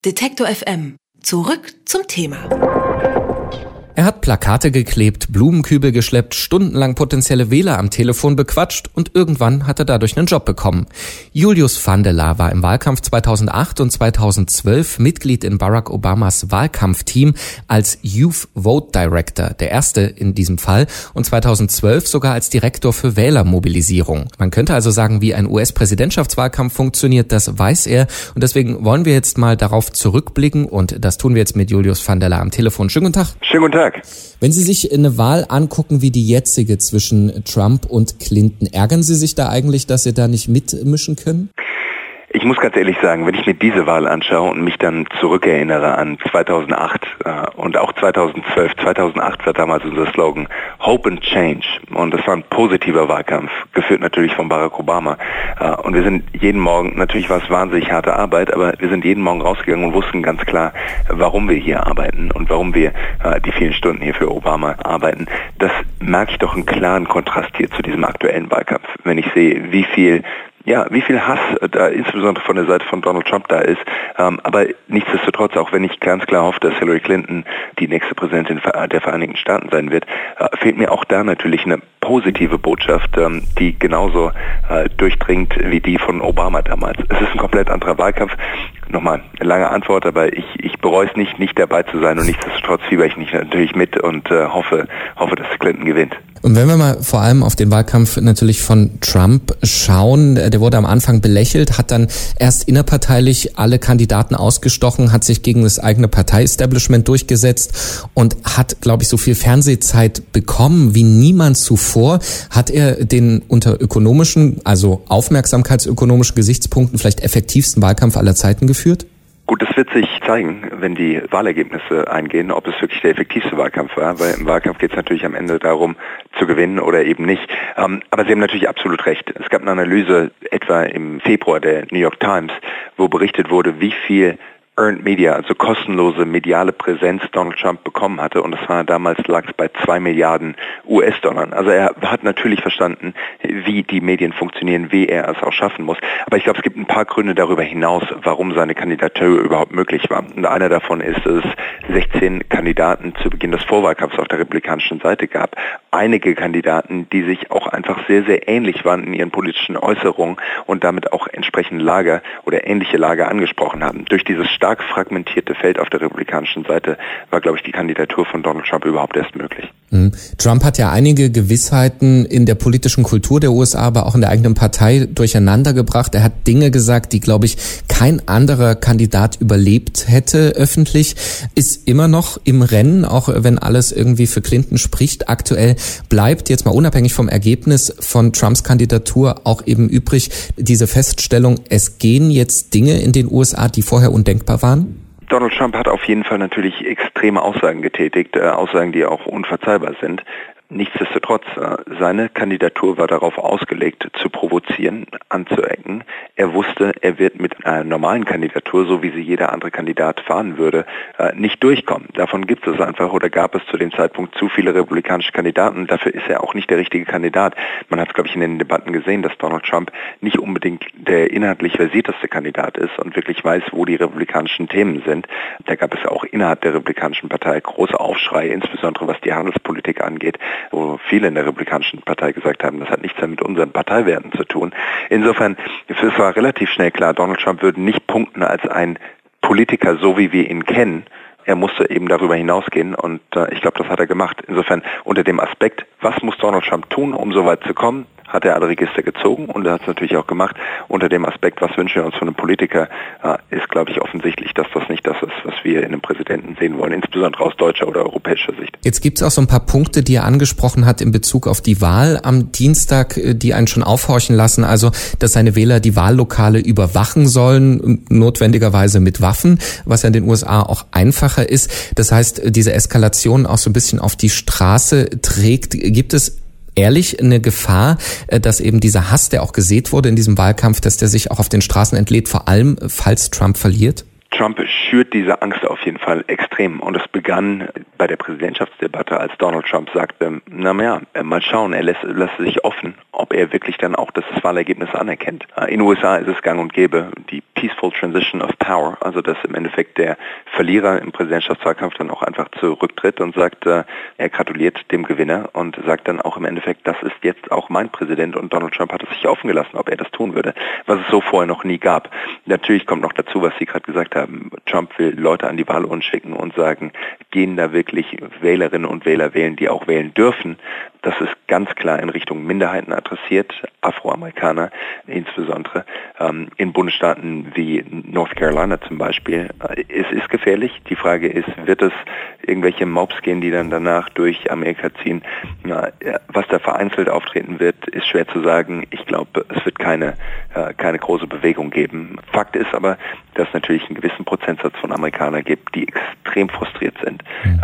Detektor FM. Zurück zum Thema. Er hat Plakate geklebt, Blumenkübel geschleppt, stundenlang potenzielle Wähler am Telefon bequatscht und irgendwann hat er dadurch einen Job bekommen. Julius van der Laar war im Wahlkampf 2008 und 2012 Mitglied in Barack Obamas Wahlkampfteam als Youth Vote Director, der erste in diesem Fall, und 2012 sogar als Direktor für Wählermobilisierung. Man könnte also sagen, wie ein US-Präsidentschaftswahlkampf funktioniert, das weiß er, und deswegen wollen wir jetzt mal darauf zurückblicken und das tun wir jetzt mit Julius van der Laar am Telefon. Schönen guten Tag. Schönen guten Tag. Wenn Sie sich eine Wahl angucken wie die jetzige zwischen Trump und Clinton, ärgern Sie sich da eigentlich, dass Sie da nicht mitmischen können? Ich muss ganz ehrlich sagen, wenn ich mir diese Wahl anschaue und mich dann zurückerinnere an 2008 und auch 2012, 2008 war damals unser Slogan Hope and Change, und das war ein positiver Wahlkampf, geführt natürlich von Barack Obama, und wir sind jeden Morgen, natürlich war es wahnsinnig harte Arbeit, aber wir sind jeden Morgen rausgegangen und wussten ganz klar, warum wir hier arbeiten und warum wir die vielen Stunden hier für Obama arbeiten. Das merke ich doch einen klaren Kontrast hier zu diesem aktuellen Wahlkampf, wenn ich sehe, wie viel Hass da insbesondere von der Seite von Donald Trump da ist. Aber nichtsdestotrotz, auch wenn ich ganz klar hoffe, dass Hillary Clinton die nächste Präsidentin der Vereinigten Staaten sein wird, fehlt mir auch da natürlich eine positive Botschaft, die genauso durchdringt wie die von Obama damals. Es ist ein komplett anderer Wahlkampf. Nochmal eine lange Antwort, aber ich bereue es nicht dabei zu sein, und nichtsdestotrotz fieber ich nicht natürlich mit und hoffe, dass Clinton gewinnt. Und wenn wir mal vor allem auf den Wahlkampf natürlich von Trump schauen, der wurde am Anfang belächelt, hat dann erst innerparteilich alle Kandidaten ausgestochen, hat sich gegen das eigene Partei-Establishment durchgesetzt und hat, glaube ich, so viel Fernsehzeit bekommen wie niemand zuvor. Hat er den unter ökonomischen, also aufmerksamkeitsökonomischen Gesichtspunkten vielleicht effektivsten Wahlkampf aller Zeiten geführt? Gut, das wird sich zeigen, wenn die Wahlergebnisse eingehen, ob es wirklich der effektivste Wahlkampf war, weil im Wahlkampf geht es natürlich am Ende darum, zu gewinnen oder eben nicht. Aber Sie haben natürlich absolut recht. Es gab eine Analyse etwa im Februar der New York Times, wo berichtet wurde, wie viel Earned Media, also kostenlose mediale Präsenz Donald Trump bekommen hatte, und das war damals, lag es bei 2 Milliarden US-Dollar. Also er hat natürlich verstanden, wie die Medien funktionieren, wie er es auch schaffen muss. Aber ich glaube, es gibt ein paar Gründe darüber hinaus, warum seine Kandidatur überhaupt möglich war. Und einer davon ist, dass es 16 Kandidaten zu Beginn des Vorwahlkampfs auf der republikanischen Seite gab. Einige Kandidaten, die sich auch einfach sehr, sehr ähnlich waren in ihren politischen Äußerungen und damit auch entsprechend Lager oder ähnliche Lager angesprochen haben. Durch dieses stark fragmentierte Feld auf der republikanischen Seite war, glaube ich, die Kandidatur von Donald Trump überhaupt erst möglich. Trump hat ja einige Gewissheiten in der politischen Kultur der USA, aber auch in der eigenen Partei durcheinander gebracht. Er hat Dinge gesagt, die, glaube ich, kein anderer Kandidat überlebt hätte öffentlich. Ist immer noch im Rennen, auch wenn alles irgendwie für Clinton spricht. Aktuell bleibt jetzt mal unabhängig vom Ergebnis von Trumps Kandidatur auch eben übrig diese Feststellung, es gehen jetzt Dinge in den USA, die vorher undenkbar waren? Donald Trump hat auf jeden Fall natürlich extreme Aussagen getätigt, Aussagen, die auch unverzeihbar sind. Nichtsdestotrotz, seine Kandidatur war darauf ausgelegt, zu provozieren, anzuecken. Er wusste, er wird mit einer normalen Kandidatur, so wie sie jeder andere Kandidat fahren würde, nicht durchkommen. Davon gibt es einfach oder gab es zu dem Zeitpunkt zu viele republikanische Kandidaten. Dafür ist er auch nicht der richtige Kandidat. Man hat, glaube ich, in den Debatten gesehen, dass Donald Trump nicht unbedingt der inhaltlich versierteste Kandidat ist und wirklich weiß, wo die republikanischen Themen sind. Da gab es auch innerhalb der republikanischen Partei große Aufschrei, insbesondere was die Handelspolitik angeht, wo viele in der Republikanischen Partei gesagt haben, das hat nichts mehr mit unseren Parteiwerten zu tun. Insofern, es war relativ schnell klar, Donald Trump würde nicht punkten als ein Politiker, so wie wir ihn kennen. Er musste eben darüber hinausgehen, und ich glaube, das hat er gemacht. Insofern, unter dem Aspekt, was muss Donald Trump tun, um so weit zu kommen, hat er alle Register gezogen, und er hat es natürlich auch gemacht. Unter dem Aspekt, was wünschen wir uns von einem Politiker, ist, glaube ich, offensichtlich, dass das nicht das ist, was wir in einem Präsidenten sehen wollen, insbesondere aus deutscher oder europäischer Sicht. Jetzt gibt es auch so ein paar Punkte, die er angesprochen hat in Bezug auf die Wahl am Dienstag, die einen schon aufhorchen lassen. Also, dass seine Wähler die Wahllokale überwachen sollen, notwendigerweise mit Waffen, was ja in den USA auch einfacher ist. Das heißt, diese Eskalation auch so ein bisschen auf die Straße trägt. Gibt es ehrlich eine Gefahr, dass eben dieser Hass, der auch gesät wurde in diesem Wahlkampf, dass der sich auch auf den Straßen entlädt, vor allem falls Trump verliert? Trump schürt diese Angst auf jeden Fall extrem. Und es begann bei der Präsidentschaftsdebatte, als Donald Trump sagte, mal schauen, er lässt sich offen, ob er wirklich dann auch das Wahlergebnis anerkennt. In den USA ist es gang und gäbe, die Peaceful Transition of Power, also dass im Endeffekt der Verlierer im Präsidentschaftswahlkampf dann auch einfach zurücktritt und sagt, er gratuliert dem Gewinner und sagt dann auch im Endeffekt, das ist jetzt auch mein Präsident, und Donald Trump hat es sich offen gelassen, ob er das tun würde, was es so vorher noch nie gab. Natürlich kommt noch dazu, was Sie gerade gesagt haben, Trump will Leute an die Wahlurne schicken und sagen, gehen da wirklich Wählerinnen und Wähler wählen, die auch wählen dürfen. Das ist ganz klar in Richtung Minderheiten adressiert, Afroamerikaner insbesondere. In Bundesstaaten wie North Carolina zum Beispiel. Es ist gefährlich. Die Frage ist, wird es irgendwelche Mobs gehen, die dann danach durch Amerika ziehen? Was da vereinzelt auftreten wird, ist schwer zu sagen. Ich glaube, es wird keine große Bewegung geben. Fakt ist aber, dass es natürlich einen gewissen Prozentsatz von Amerikanern gibt, die extrem frustriert sind,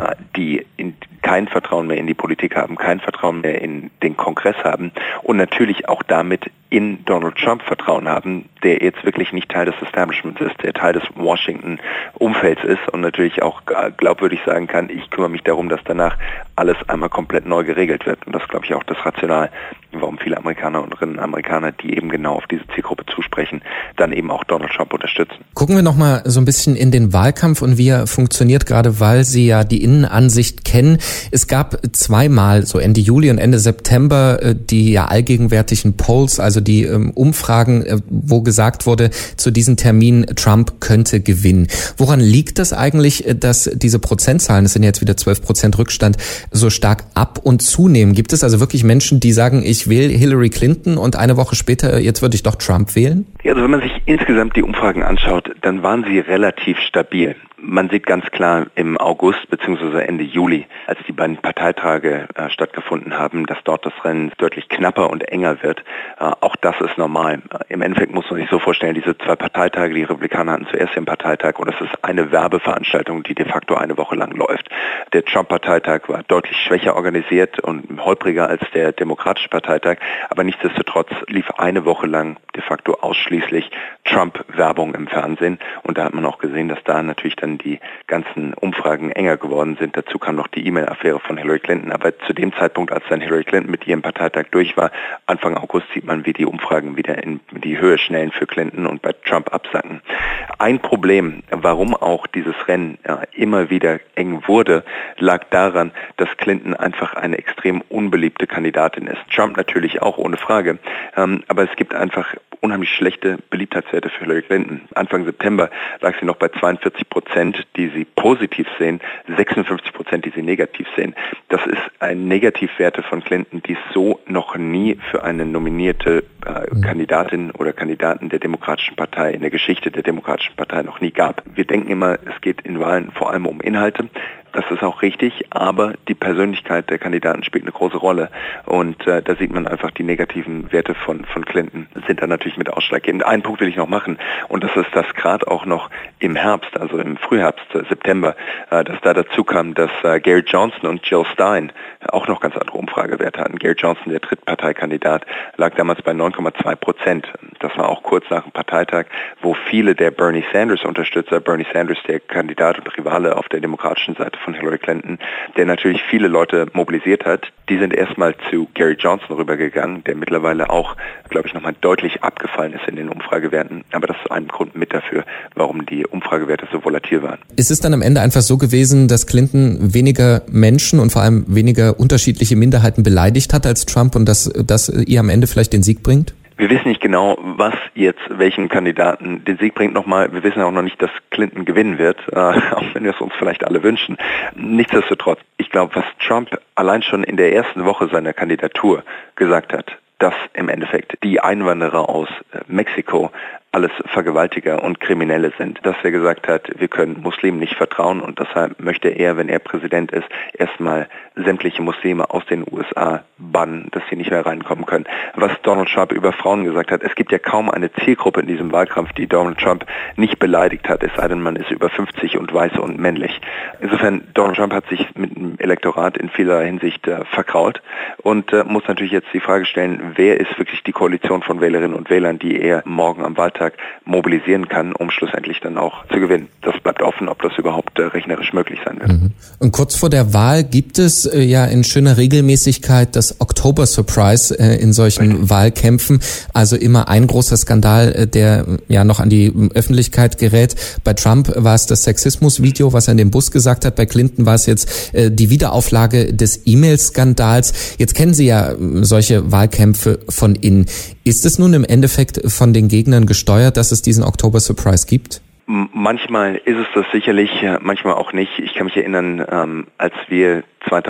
die kein Vertrauen mehr in die Politik haben, kein Vertrauen mehr in den Kongress haben und natürlich auch damit in Donald Trump Vertrauen haben, der jetzt wirklich nicht Teil des Establishments ist, der Teil des Washington-Umfelds ist und natürlich auch glaubwürdig sagen kann, ich kümmere mich darum, dass danach alles einmal komplett neu geregelt wird. Und das ist, glaube ich, auch das Rational, warum viele Amerikanerinnen und Amerikaner, die eben genau auf diese Zielgruppe zusprechen, dann eben auch Donald Trump unterstützen. Gucken wir nochmal so ein bisschen in den Wahlkampf und wie er funktioniert, gerade weil Sie ja die Innenansicht kennen. Es gab zweimal, so Ende Juli und Ende September, die ja allgegenwärtigen Polls, also die Umfragen, wo gesagt wurde, zu diesem Termin, Trump könnte gewinnen. Woran liegt das eigentlich, dass diese Prozentzahlen, es sind jetzt wieder 12% Rückstand, so stark ab und zunehmen? Gibt es also wirklich Menschen, die sagen, ich wähle Hillary Clinton und eine Woche später, jetzt würde ich doch Trump wählen? Ja, also wenn man sich insgesamt die Umfragen anschaut, dann waren sie relativ stabil. Man sieht ganz klar im August bzw. Ende Juli, als die beiden Parteitage stattgefunden haben, dass dort das Rennen deutlich knapper und enger wird. Auch das ist normal. Im Endeffekt muss man sich so vorstellen, diese zwei Parteitage, die Republikaner hatten zuerst den Parteitag und das ist eine Werbeveranstaltung, die de facto eine Woche lang läuft. Der Trump-Parteitag war deutlich schwächer organisiert und holpriger als der Demokratische Parteitag, aber nichtsdestotrotz lief eine Woche lang de facto ausschließlich Trump-Werbung im Fernsehen und da hat man auch gesehen, dass da natürlich dann die ganzen Umfragen enger geworden sind. Dazu kam noch die E-Mail-Affäre von Hillary Clinton. Aber zu dem Zeitpunkt, als dann Hillary Clinton mit ihrem Parteitag durch war, Anfang August, sieht man, wie die Umfragen wieder in die Höhe schnellen für Clinton und bei Trump absacken. Ein Problem, warum auch dieses Rennen immer wieder eng wurde, lag daran, dass Clinton einfach eine extrem unbeliebte Kandidatin ist. Trump natürlich auch, ohne Frage. Aber es gibt einfach unheimlich schlechte Beliebtheitswerte für Hillary Clinton. Anfang September lag sie noch bei 42%, die sie positiv sehen, 56%, die sie negativ sehen. Das ist ein Negativwerte von Clinton, die es so noch nie für eine nominierte Kandidatin oder Kandidaten der Demokratischen Partei, in der Geschichte der Demokratischen Partei noch nie gab. Wir denken immer, es geht in Wahlen vor allem um Inhalte. Das ist auch richtig, aber die Persönlichkeit der Kandidaten spielt eine große Rolle und da sieht man einfach, die negativen Werte von Clinton sind da natürlich mit ausschlaggebend. Einen Punkt will ich noch machen und das ist, dass gerade auch noch im Herbst, also im Frühherbst, September, dass da dazu kam, dass Gary Johnson und Jill Stein auch noch ganz andere Umfragewerte hatten. Gary Johnson, der Drittparteikandidat, lag damals bei 9,2%. Das war auch kurz nach dem Parteitag, wo viele der Bernie Sanders-Unterstützer, Bernie Sanders, der Kandidat und Rivale auf der demokratischen Seite von Hillary Clinton, der natürlich viele Leute mobilisiert hat, die sind erstmal zu Gary Johnson rübergegangen, der mittlerweile auch, glaube ich, nochmal deutlich abgefallen ist in den Umfragewerten. Aber das ist ein Grund mit dafür, warum die Umfragewerte so volatil waren. Ist es dann am Ende einfach so gewesen, dass Clinton weniger Menschen und vor allem weniger unterschiedliche Minderheiten beleidigt hat als Trump und dass das ihr am Ende vielleicht den Sieg bringt? Wir wissen nicht genau, was jetzt welchen Kandidaten den Sieg bringt. Nochmal, wir wissen auch noch nicht, dass Clinton gewinnen wird, auch wenn wir es uns vielleicht alle wünschen. Nichtsdestotrotz, ich glaube, was Trump allein schon in der ersten Woche seiner Kandidatur gesagt hat, dass im Endeffekt die Einwanderer aus Mexiko alles Vergewaltiger und Kriminelle sind. Dass er gesagt hat, wir können Muslimen nicht vertrauen und deshalb möchte er, wenn er Präsident ist, erstmal sämtliche Muslime aus den USA bannen, dass sie nicht mehr reinkommen können. Was Donald Trump über Frauen gesagt hat, es gibt ja kaum eine Zielgruppe in diesem Wahlkampf, die Donald Trump nicht beleidigt hat, es sei denn, man ist über 50 und weiß und männlich. Insofern, Donald Trump hat sich mit dem Elektorat in vieler Hinsicht verkrault und muss natürlich jetzt die Frage stellen, wer ist wirklich die Koalition von Wählerinnen und Wählern, die er morgen am Wahltag Wahltag mobilisieren kann, um schlussendlich dann auch zu gewinnen. Das bleibt offen, ob das überhaupt rechnerisch möglich sein wird. Und kurz vor der Wahl gibt es ja in schöner Regelmäßigkeit das October Surprise in solchen Wahlkämpfen. Also immer ein großer Skandal, der ja noch an die Öffentlichkeit gerät. Bei Trump war es das Sexismus-Video, was er in dem Bus gesagt hat. Bei Clinton war es jetzt die Wiederauflage des E-Mail-Skandals. Jetzt kennen Sie ja solche Wahlkämpfe von innen. Ist es nun im Endeffekt von den Gegnern gesteuert, dass es diesen October Surprise gibt? Manchmal ist es das sicherlich, manchmal auch nicht. Ich kann mich erinnern, als wir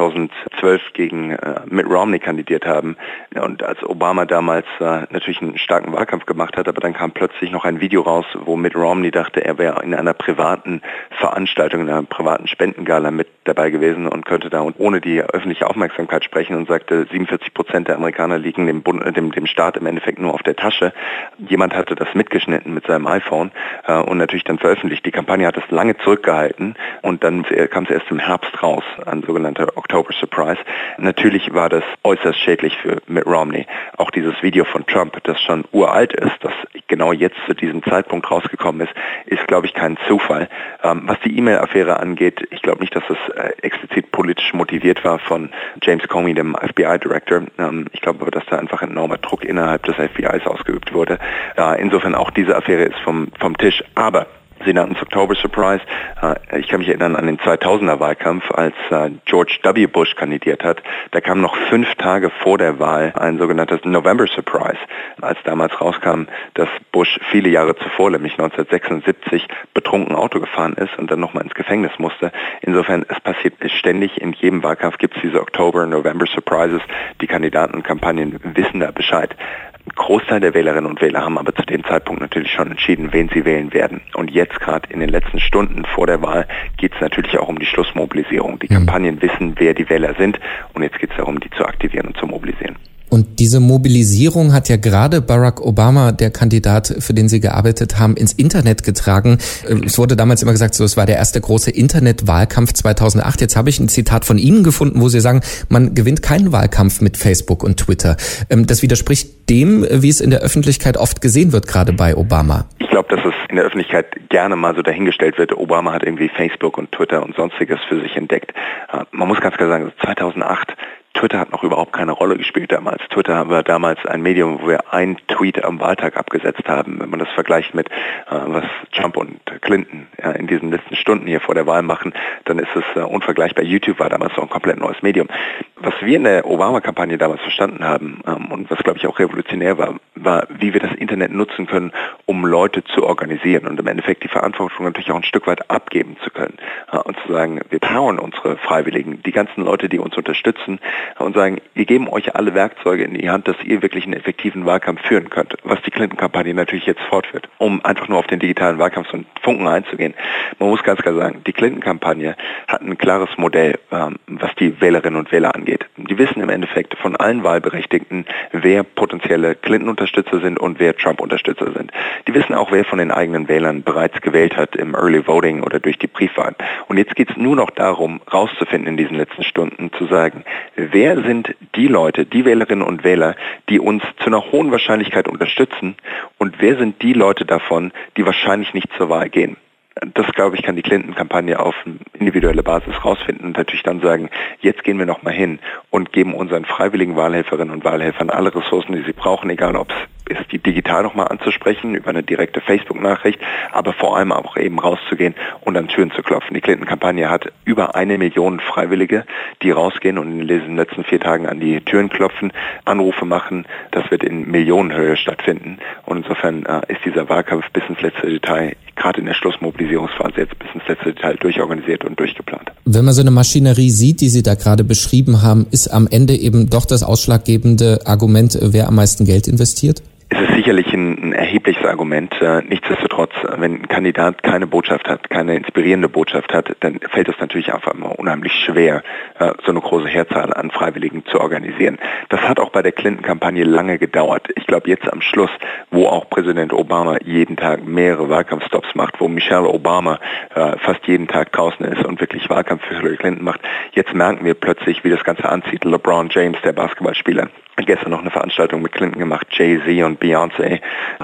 2012 gegen Mitt Romney kandidiert haben und als Obama damals natürlich einen starken Wahlkampf gemacht hat, aber dann kam plötzlich noch ein Video raus, wo Mitt Romney dachte, er wäre in einer privaten Veranstaltung, in einer privaten Spendengala mit dabei gewesen und könnte da ohne die öffentliche Aufmerksamkeit sprechen und sagte, 47% der Amerikaner liegen dem Staat im Endeffekt nur auf der Tasche. Jemand hatte das mitgeschnitten mit seinem iPhone und natürlich dann veröffentlicht. Die Kampagne hat es lange zurückgehalten und dann kam es erst im Herbst raus, ein sogenannter October Surprise. Natürlich war das äußerst schädlich für Mitt Romney. Auch dieses Video von Trump, das schon uralt ist, das genau jetzt zu diesem Zeitpunkt rausgekommen ist, glaube ich, kein Zufall. Was die E-Mail-Affäre angeht, ich glaube nicht, dass es explizit politisch motiviert war von James Comey, dem FBI-Director. Ich glaube aber, dass da einfach ein enormer Druck innerhalb des FBIs ausgeübt wurde. Insofern auch diese Affäre ist vom Tisch. Aber Sie nannten es October Surprise. Ich kann mich erinnern an den 2000er Wahlkampf, als George W. Bush kandidiert hat. Da kam noch 5 Tage vor der Wahl ein sogenanntes November Surprise, als damals rauskam, dass Bush viele Jahre zuvor, nämlich 1976, betrunken Auto gefahren ist und dann nochmal ins Gefängnis musste. Insofern, es passiert ständig, in jedem Wahlkampf gibt es diese October, November Surprises. Die Kandidaten und Kampagnen wissen da Bescheid. Ein Großteil der Wählerinnen und Wähler haben aber zu dem Zeitpunkt natürlich schon entschieden, wen sie wählen werden. Und jetzt gerade in den letzten Stunden vor der Wahl geht es natürlich auch um die Schlussmobilisierung. Die Kampagnen wissen, wer die Wähler sind und jetzt geht es darum, die zu aktivieren und zu mobilisieren. Und diese Mobilisierung hat ja gerade Barack Obama, der Kandidat, für den Sie gearbeitet haben, ins Internet getragen. Es wurde damals immer gesagt, so, es war der erste große Internetwahlkampf 2008. Jetzt habe ich ein Zitat von Ihnen gefunden, wo Sie sagen, man gewinnt keinen Wahlkampf mit Facebook und Twitter. Das widerspricht dem, wie es in der Öffentlichkeit oft gesehen wird, gerade bei Obama. Ich glaube, dass es in der Öffentlichkeit gerne mal so dahingestellt wird, Obama hat irgendwie Facebook und Twitter und Sonstiges für sich entdeckt. Man muss ganz klar sagen, 2008, Twitter hat noch überhaupt keine Rolle gespielt damals. Twitter war damals ein Medium, wo wir einen Tweet am Wahltag abgesetzt haben. Wenn man das vergleicht mit, was Trump und Clinton in diesen letzten Stunden hier vor der Wahl machen, dann ist es unvergleichbar. YouTube war damals noch ein komplett neues Medium. Was wir in der Obama-Kampagne damals verstanden haben und was, glaube ich, auch revolutionär war, wie wir das Internet nutzen können, um Leute zu organisieren und im Endeffekt die Verantwortung natürlich auch ein Stück weit abgeben zu können und zu sagen, wir powern unsere Freiwilligen, die ganzen Leute, die uns unterstützen, und sagen, wir geben euch alle Werkzeuge in die Hand, dass ihr wirklich einen effektiven Wahlkampf führen könnt, was die Clinton-Kampagne natürlich jetzt fortführt, um einfach nur auf den digitalen Wahlkampf so einen Funken einzugehen. Man muss ganz klar sagen, die Clinton-Kampagne hat ein klares Modell, was die Wählerinnen und Wähler angeht. Die wissen im Endeffekt von allen Wahlberechtigten, wer potenzielle Clinton-Unterstützer sind und wer Trump-Unterstützer sind. Die wissen auch, wer von den eigenen Wählern bereits gewählt hat im Early Voting oder durch die Briefwahl. Und jetzt geht es nur noch darum, rauszufinden in diesen letzten Stunden, zu sagen, wer sind die Leute, die Wählerinnen und Wähler, die uns zu einer hohen Wahrscheinlichkeit unterstützen und wer sind die Leute davon, die wahrscheinlich nicht zur Wahl gehen. Das, glaube ich, kann die Clinton-Kampagne auf individuelle Basis rausfinden und natürlich dann sagen, jetzt gehen wir nochmal hin und geben unseren freiwilligen Wahlhelferinnen und Wahlhelfern alle Ressourcen, die sie brauchen, egal ob es ist, die digital nochmal anzusprechen, über eine direkte Facebook-Nachricht, aber vor allem auch eben rauszugehen und an Türen zu klopfen. Die Clinton-Kampagne hat über 1 Million Freiwillige, die rausgehen und in den letzten 4 Tagen an die Türen klopfen, Anrufe machen. Das wird in Millionenhöhe stattfinden. Und insofern ist dieser Wahlkampf bis ins letzte Detail, gerade in der Schlussmobilisierungsphase, jetzt bis ins letzte Detail durchorganisiert und durchgeplant. Wenn man so eine Maschinerie sieht, die Sie da gerade beschrieben haben, ist am Ende eben doch das ausschlaggebende Argument, wer am meisten Geld investiert? Es ist sicherlich ein erhebliches Argument. Nichtsdestotrotz, wenn ein Kandidat keine Botschaft hat, keine inspirierende Botschaft hat, dann fällt es natürlich einfach immer unheimlich schwer, so eine große Heerzahl an Freiwilligen zu organisieren. Das hat auch bei der Clinton-Kampagne lange gedauert. Ich glaube, jetzt am Schluss, wo auch Präsident Obama jeden Tag mehrere Wahlkampfstops macht, wo Michelle Obama fast jeden Tag draußen ist und wirklich Wahlkampf für Hillary Clinton macht, jetzt merken wir plötzlich, wie das Ganze anzieht. LeBron James, der Basketballspieler, hat gestern noch eine Veranstaltung mit Clinton gemacht. Jay-Z und Beyoncé machen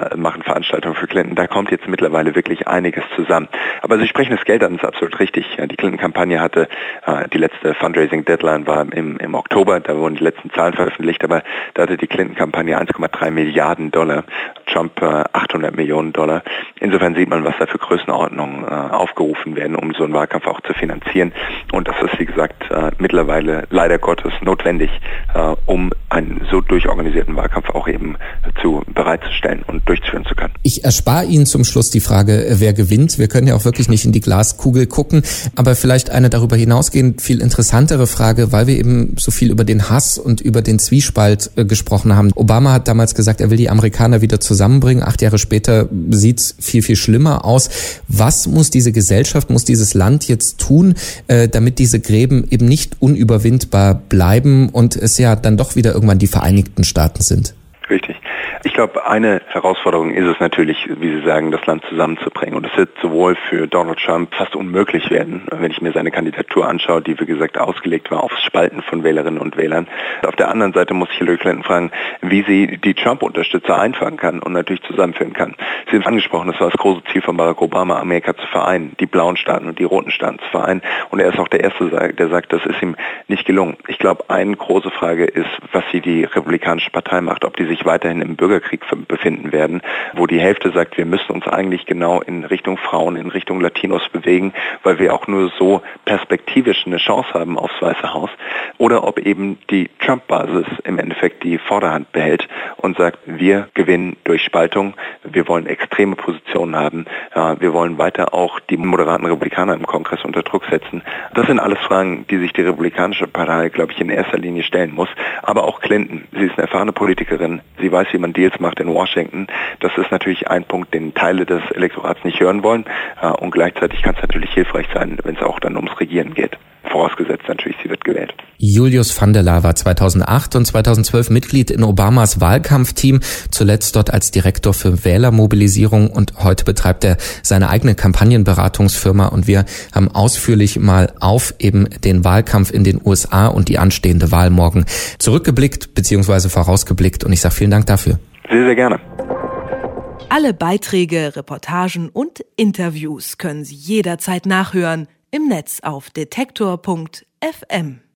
Veranstaltung für Clinton. Da kommt jetzt mittlerweile wirklich einiges zusammen. Aber Sie sprechen das Geld an, ist absolut richtig. Ja, die Clinton-Kampagne hatte, die letzte Fundraising-Deadline war im Oktober, da wurden die letzten Zahlen veröffentlicht, aber da hatte die Clinton-Kampagne 1,3 Milliarden $, Trump 800 Millionen $. Insofern sieht man, was da für Größenordnungen aufgerufen werden, um so einen Wahlkampf auch zu finanzieren. Und das ist, wie gesagt, mittlerweile leider Gottes notwendig, um einen so durchorganisierten Wahlkampf auch eben bereitzustellen und durchzuführen zu können. Ich erspare Ihnen zum Schluss die Frage, wer gewinnt. Wir können ja auch wirklich nicht in die Glaskugel gucken, aber vielleicht eine darüber hinausgehend viel interessantere Frage, weil wir eben so viel über den Hass und über den Zwiespalt gesprochen haben. Obama hat damals gesagt, er will die Amerikaner wieder zusammenbringen. 8 Jahre später sieht's viel, viel schlimmer aus. Was muss diese Gesellschaft, muss dieses Land jetzt tun, damit diese Gräben eben nicht unüberwindbar bleiben und es ja dann doch wieder irgendwann die Vereinigten Staaten sind? Richtig. Ich glaube, eine Herausforderung ist es natürlich, wie Sie sagen, das Land zusammenzubringen. Und es wird sowohl für Donald Trump fast unmöglich werden, wenn ich mir seine Kandidatur anschaue, die, wie gesagt, ausgelegt war aufs Spalten von Wählerinnen und Wählern. Auf der anderen Seite muss ich Hillary Clinton fragen, wie sie die Trump-Unterstützer einfangen kann und natürlich zusammenführen kann. Sie haben angesprochen, das war das große Ziel von Barack Obama, Amerika zu vereinen, die blauen Staaten und die roten Staaten zu vereinen. Und er ist auch der Erste, der sagt, das ist ihm nicht gelungen. Ich glaube, eine große Frage ist, was die Republikanische Partei macht, ob die sich weiterhin im Bürgerkrieg befinden werden, wo die Hälfte sagt, wir müssen uns eigentlich genau in Richtung Frauen, in Richtung Latinos bewegen, weil wir auch nur so perspektivisch eine Chance haben aufs Weiße Haus, oder ob eben die Trump-Basis im Endeffekt die Vorderhand behält und sagt, wir gewinnen durch Spaltung, wir wollen extreme Positionen haben, wir wollen weiter auch die moderaten Republikaner im Kongress unter Druck setzen. Das sind alles Fragen, die sich die Republikanische Partei, glaube ich, in erster Linie stellen muss. Aber auch Clinton, sie ist eine erfahrene Politikerin, sie weiß, wie man Deals macht in Washington. Das ist natürlich ein Punkt, den Teile des Elektorats nicht hören wollen. Und gleichzeitig kann es natürlich hilfreich sein, wenn es auch dann ums Regieren geht. Vorausgesetzt natürlich, sie wird gewählt. Julius Vandela war 2008 und 2012 Mitglied in Obamas Wahlkampfteam, zuletzt dort als Direktor für Wählermobilisierung, und heute betreibt er seine eigene Kampagnenberatungsfirma, und wir haben ausführlich mal auf eben den Wahlkampf in den USA und die anstehende Wahl morgen zurückgeblickt bzw. vorausgeblickt, und ich sage vielen Dank dafür. Sehr, sehr gerne. Alle Beiträge, Reportagen und Interviews können Sie jederzeit nachhören im Netz auf detektor.fm.